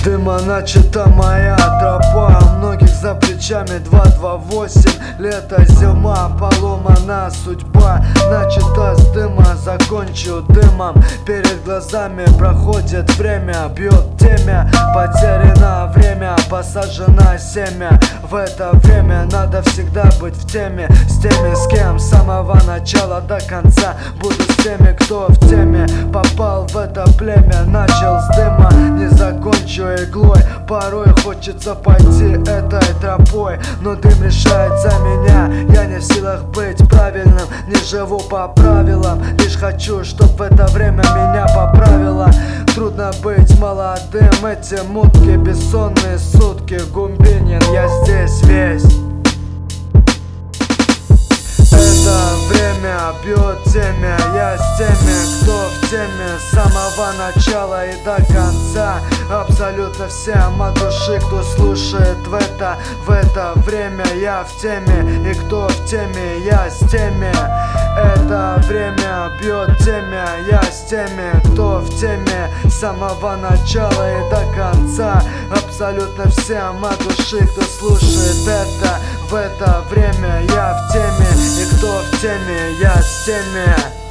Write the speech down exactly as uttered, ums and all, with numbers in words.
дыма начата моя тропа, у многих за плечами два два восемь. Лето, зима, поломана судьба. Начата с дыма, закончу дымом. Перед глазами проходит время, бьет темя. Потеряно время, посажено семя. В это время надо всегда быть в теме. С теми, с кем с самого начала до конца. Буду с теми, кто в теме. Попал в это племя, начал с дыма, не закончу иглой. Порой хочется пойти этой тропой, но дым решает за меня. Я не в силах быть правильным, не живу по правилам. Лишь хочу, чтоб в это время меня поправило. Трудно быть молодым, эти мутки, бессонные сутки. Гумбинин, я здесь весь. Это время бьет темя, я с теми, кто в теме с самого начала и до конца. Абсолютно всем от души, кто слушает в это, в это время. Я в теме, и кто в теме, я с теми. Это время бьет темя, я с теми, кто в теме с самого начала и до конца. Абсолютно всем от души, кто слушает это, в это время. Я в теме, и кто в теме, я с теми.